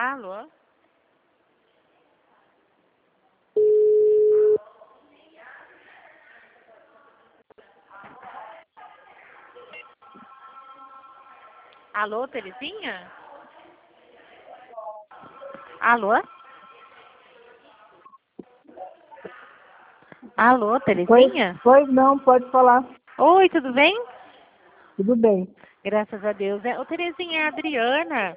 Alô? Alô, Terezinha? Alô? Alô, Terezinha? Pois não, pode falar. Oi, tudo bem? Tudo bem. Graças a Deus. Ô, Terezinha, é a Adriana.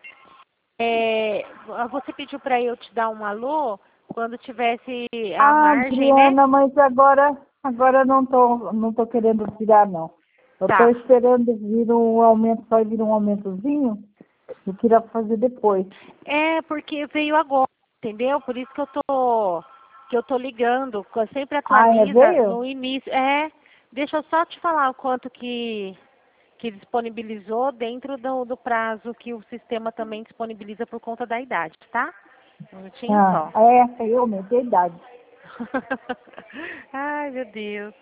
Você pediu para eu te dar um alô quando tivesse a margem, né? Adriana, mas agora não tô querendo tirar, não. Eu tô Tá. esperando vir um aumento, vai vir um aumentozinho. Eu queria fazer depois. É, porque veio agora, entendeu? Por isso que eu tô ligando. Sempre atualiza Veio? no início. Deixa eu só te falar o quanto que disponibilizou dentro do prazo que o sistema também disponibiliza por conta da idade, tá? Um minutinho só. Eu aumentei a idade. Ai, meu Deus.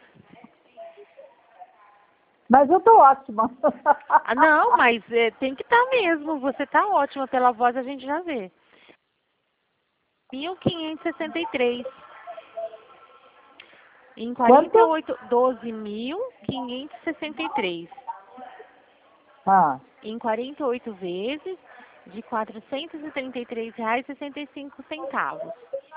Mas eu tô ótima. Não, mas tem que estar mesmo. Você tá ótima. Pela voz a gente já vê. 1.563. Em Quanto? 48, 12.563. Em 48 vezes de R$ 433,65.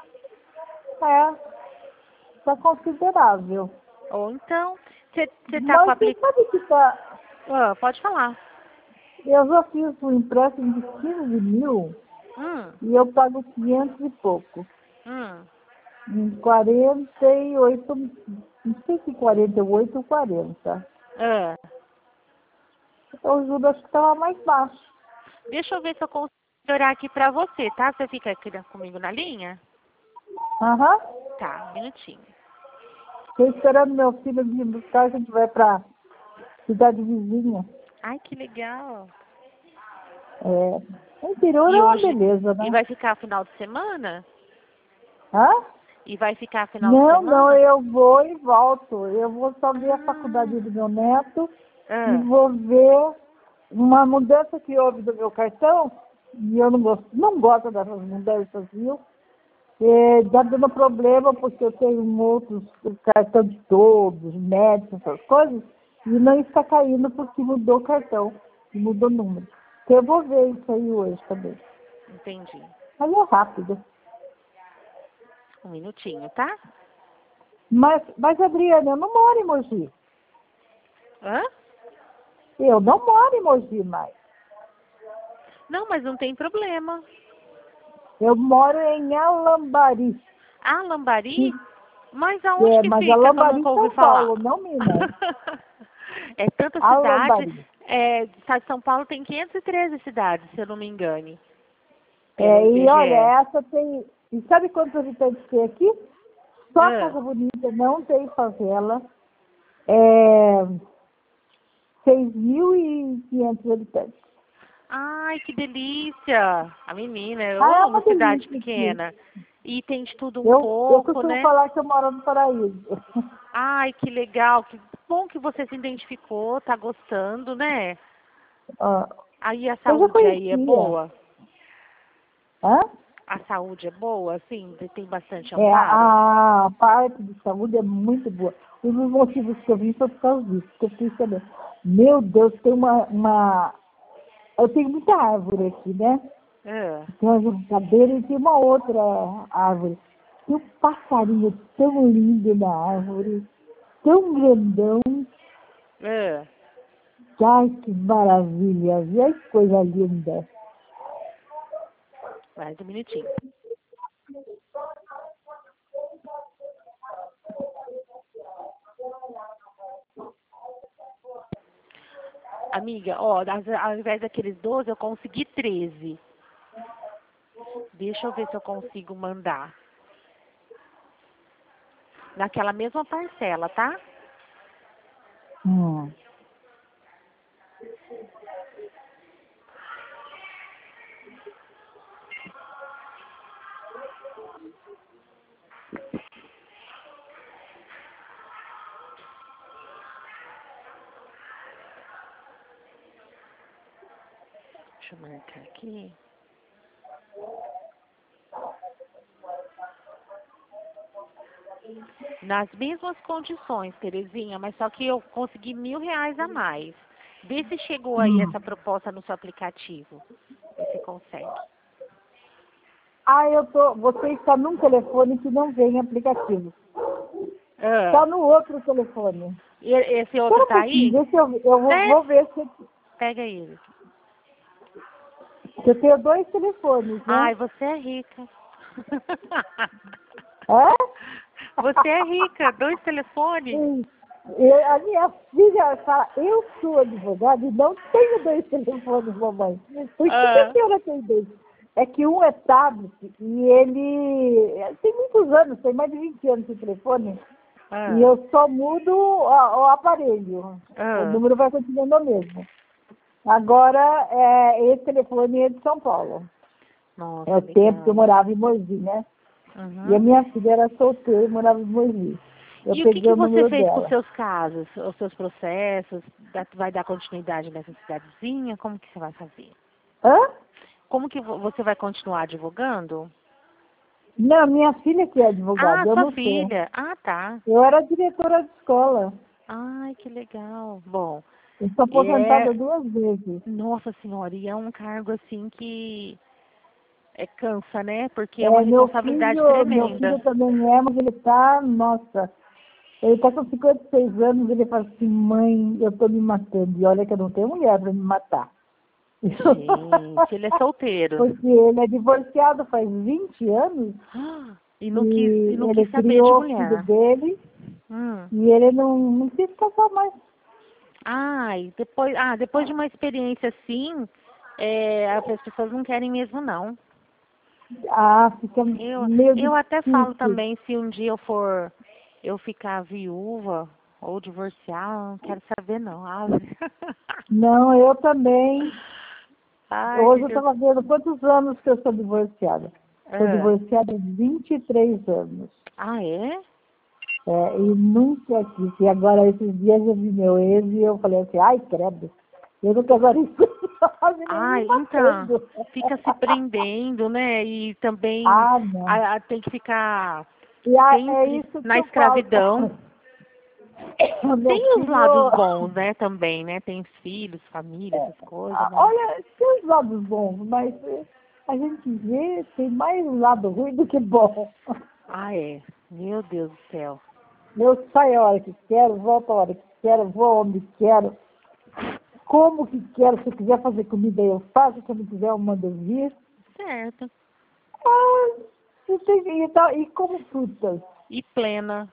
Tá considerável. Ou então, você tá com a Mas você sabe que tá... pode falar. Eu já fiz um empréstimo de 15 mil Hum, e eu pago 500 e pouco. hum. Em 48, não sei se 48 ou 40. Ah, Então o juros acho que estava mais baixo. deixa eu ver se eu consigo melhorar aqui pra você, tá? Você fica aqui comigo na linha? Aham. Tá, um minutinho. Estou esperando meu filho vir buscar, a gente vai para cidade vizinha. Ai, que legal. O interior E é uma hoje, beleza, e né? vai ficar final de semana? Hã? E vai ficar final de Não, semana? eu vou e volto. Eu vou só ver a faculdade Ah, do meu neto e ah. vou ver uma mudança que houve do meu cartão. E eu não gosto dessas mudanças, viu? Já dando problema porque eu tenho outros cartão de todos, médicos, essas coisas, e não está caindo porque mudou o cartão, e mudou o número. Então eu vou ver isso aí hoje também. Entendi. Mas é rápido. Um minutinho, tá? Mas Adriana, eu não moro em Mogi. Hã? Eu não moro em Mogi mais. Não, mas não tem problema. Eu moro em Alambari. Ah, Lambari? Mas aonde que Mas fica que eu Alambari, nunca ouvi São falar? Paulo, não Minas. É tanta cidade. Alambari. Estado de São Paulo tem 513 cidades, se eu não me engane, pelo E olha, IBGE. essa tem... E sabe quantos habitantes tem aqui? Só Ah. Casa Bonita, não tem favela. É 6.500 habitantes. Ai, que delícia! A menina, eu É amo uma cidade delícia aqui. pequena. E tem de tudo um Eu pouco, costumo né? falar que eu moro no paraíso. Ai, que legal, que bom que você se identificou, tá gostando, né? Ó, Aí a eu já saúde aí é conhecia. boa? Hã? A saúde é boa, assim? Tem bastante amparo? A parte de saúde é muito boa. Um dos motivos que eu vim foi por causa disso, que eu fiquei sabendo. Meu Deus, tem uma... Eu tenho muita árvore aqui, né? Ah, Tem uma juncadeira e tem uma outra árvore. Tem um passarinho tão lindo na árvore, tão grandão. ah. Ai, que maravilha. E ai, que coisa linda. Mais um minutinho. Amiga, ó, ao invés daqueles 12, eu consegui 13. Deixa eu ver se eu consigo mandar. Naquela mesma parcela, tá? Hum. Deixa eu marcar aqui. Nas mesmas condições, Terezinha, mas só que eu consegui R$ 1.000 a mais. Vê se chegou aí essa proposta no seu aplicativo. Vê se consegue. Ah, você está num telefone que não vem aplicativo. Está Ah, no outro telefone. e esse outro Espera um tá pouquinho, aí? deixa eu vou ver se Pega ele. eu tenho 2 telefones, né? Ai, você é rica. É? Você é rica, 2 telefones? Sim. A minha filha fala, eu sou advogada e não tenho 2 telefones, mamãe. Por que a Ah, senhora tem 2? É que um é tablet e ele tem muitos anos, tem mais de 20 anos de telefone, e ah, eu só mudo o aparelho. O ah. número vai continuando o mesmo. Agora, esse telefone é de São Paulo. É Nossa, o tempo que eu legal. morava em Mogi, né? E a Uhum. minha filha era solteira e morava em Mogi. Eu E o que peguei que o você número fez com os dela. seus casos, os seus processos? Vai dar continuidade nessa cidadezinha? Como que você vai fazer? Hã? Como que você vai continuar advogando? Não, minha filha que é Ah, advogada, eu sua não sou. filha. Ah, tá. Eu era diretora de escola. Ai, que legal. Bom, Eu sou aposentada é... 2 vezes. Nossa Senhora, e é um cargo assim que cansa, né? Porque é uma É, responsabilidade meu filho tremenda. também é, mas ele tá, nossa, ele tá com 56 anos, ele fala assim, mãe, eu tô me matando. E olha que eu não tenho mulher para me matar. Gente, ele é solteiro. Porque ele é divorciado faz 20 anos E e não ele quis saber de criou o filho mulher. dele Hum. e ele não quis casar mais. Ai, depois de uma experiência assim, as pessoas não querem mesmo, não. Ah, fica Eu, meio eu até falo difícil. também, se um dia eu ficar viúva ou divorciar, eu não quero saber não. Não, eu também. Ai, Hoje eu fica. estava vendo quantos anos que eu sou divorciada. Sou Ah, divorciada há 23 anos. ah, é? É, e nunca quis. E agora, esses dias, eu vi meu ex e eu falei assim, ai, credo, eu não casaria com ele, nem me Ai, então, matando. fica se prendendo, né? E também Ah, não. tem que ficar E é sempre isso que na eu falo. escravidão. Meu Tem os lados filho, bons, né, também, né? Tem os filhos, família, essas coisas, mas... olha, tem os lados bons, mas a gente vê, tem mais lado ruim do que bom. Ah, é. Meu Deus do céu. Eu saio a hora que quero, volto a hora que quero, vou onde quero, como que quero. Se eu quiser fazer comida, eu faço. Se eu não quiser, eu mando vir. Certo. Ah, e como frutas. E plena.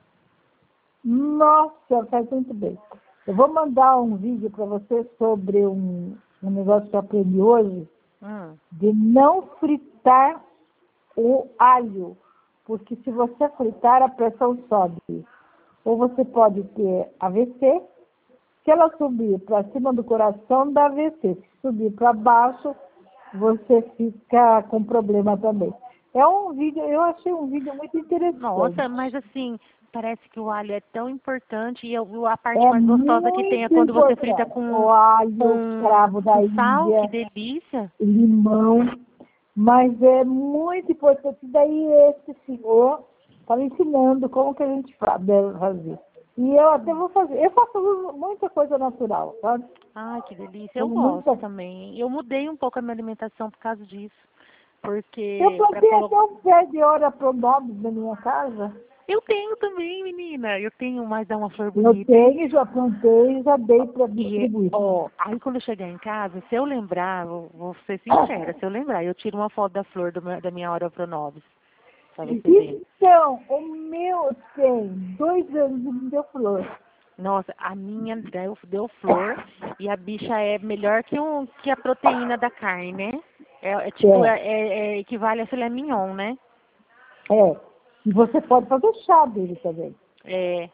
Nossa, faz muito bem. Eu vou mandar um vídeo para você sobre um negócio que eu aprendi hoje, Hum. de não fritar o alho, porque se você fritar, a pressão sobe. Ou você pode ter AVC. Se ela subir para cima do coração, dá AVC. Se subir para baixo, você fica com problema também. É um vídeo, eu achei um vídeo muito Nossa, interessante. mas assim, parece que o alho é tão importante e a parte É mais gostosa que tem é muito quando você frita importante. O alho, cravo da com sal, que Índia, delícia. limão, mas é muito importante. Daí esse senhor está me ensinando como que a gente deve fazer. E eu até vou fazer. Eu faço muita coisa natural, sabe? Ai, que delícia. Eu Como gosto muita. também. Eu mudei um pouco a minha alimentação por causa disso. Eu Porque para plantei colocar... até um pé de hora pronobis na minha casa. Eu tenho também, menina. Eu tenho, mas dá uma flor Eu bonita, hein? tenho, já plantei, já dei para E, distribuir. ó, aí quando eu chegar em casa, se eu lembrar, vou ser sincera, se eu lembrar, eu tiro uma foto da flor da minha hora pronobis, pra você ver. Então, o meu tem 2 anos e me deu flor. Nossa, a minha deu flor e a bicha é melhor que a proteína da carne, né? Tipo, É, equivale a filé mignon, né? é. E você pode fazer chá dele também. É,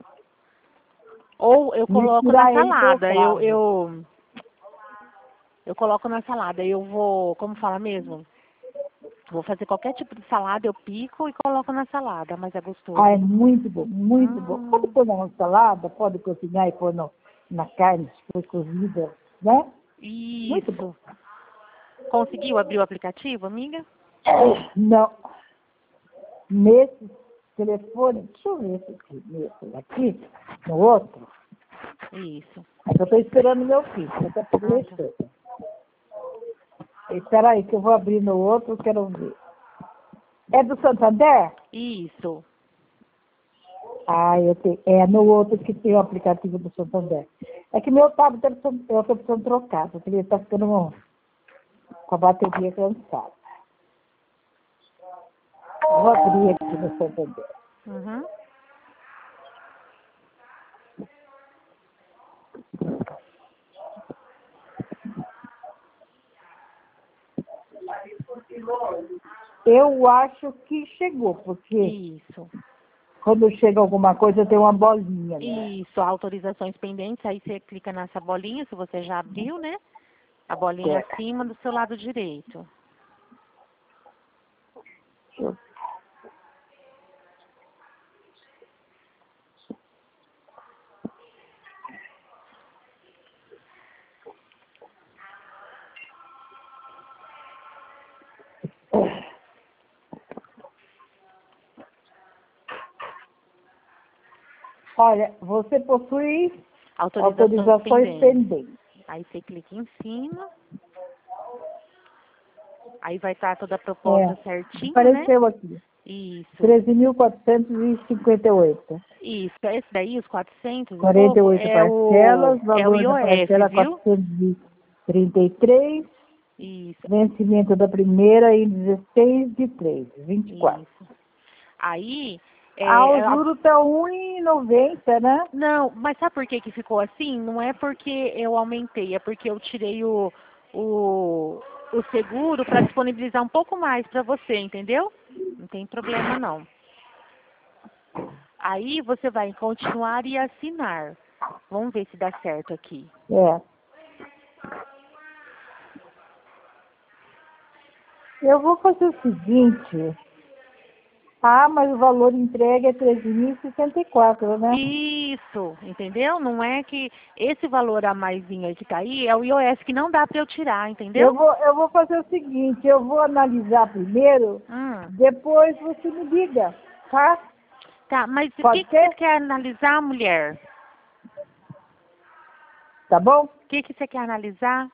ou eu coloco na Misturar ele com o salada, cravo. eu coloco na salada, eu vou, como fala mesmo? Vou fazer qualquer tipo de salada, eu pico e coloco na salada, mas é Ah, gostoso, é hein? muito bom, muito bom. Pode Hum, pôr numa salada, pode cozinhar e pôr na carne, se for cozida, né? Muito bom. isso. Conseguiu abrir o aplicativo, amiga? Não, nesse. telefone. Deixa eu ver esse aqui, no outro. Isso. Eu estou esperando meu filho. Eu tô deixando. Espera aí, que eu vou abrir no outro, quero ver. É do Santander? Isso. Ah, é no outro que tem o aplicativo do Santander. É que meu tablet eu estou precisando trocar, porque ele está ficando com a bateria cansada. Vou abrir aqui no Santander. Uhum. Eu acho que chegou, porque Isso. quando chega alguma coisa tem uma bolinha, né? Isso, autorizações pendentes, aí você clica nessa bolinha, se você já abriu, né? A bolinha acima do seu lado direito. Olha, você possui Autorizações pendentes. pendentes. Aí você clica em cima. Aí vai estar toda a proposta certinho, Apareceu né? aqui. Isso. 13.458. Isso. Esse daí, os 400 e 48 pouco, parcelas, é o valor da IOF, parcela viu? 433, Isso. vencimento da primeira em 16/3/24. Isso. Aí, O juro está 1,90, né? não, mas sabe por que que ficou assim? Não é porque eu aumentei, é porque eu tirei o seguro para disponibilizar um pouco mais para você, entendeu? Não tem problema não. Aí você vai em continuar e assinar. Vamos ver se dá certo aqui. É. Eu vou fazer o seguinte. Mas o valor entregue é 13.064, né? Isso, entendeu? Não é que esse valor a maisinho aí que tá aí é o IOF que não dá para eu tirar, entendeu? Eu vou fazer o seguinte, eu vou analisar primeiro, depois você me liga, tá? Tá, mas o Pode que ser? você quer analisar, mulher? Tá bom? O que você quer analisar?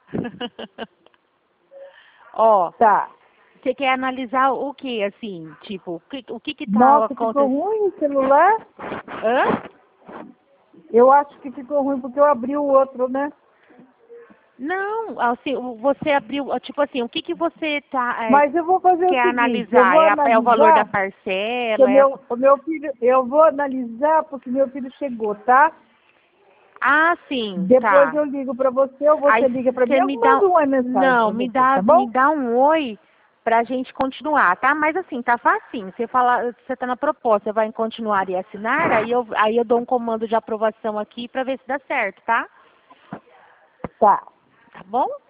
Ó, Tá. você quer analisar o que, assim? Tipo, o que tá Nossa, ficou acontecendo? ruim o celular? Hã? Eu acho que ficou ruim porque eu abri o outro, né? Não, assim, você abriu, tipo assim, o que você Mas eu vou fazer o quer seguinte, eu analisar? vou É o valor da analisar, porque parcela? o meu filho, eu vou analisar porque meu filho chegou, tá? Ah, sim, Depois tá. eu ligo pra você ou Aí você liga pra mim, você eu me dá, mando uma mensagem não, pra você, tá bom? me dá um oi pra gente continuar, tá? Mas assim, tá facinho. Você fala, você tá na proposta, você vai em continuar e assinar, aí eu dou um comando de aprovação aqui pra ver se dá certo, tá? Tá. Tá bom?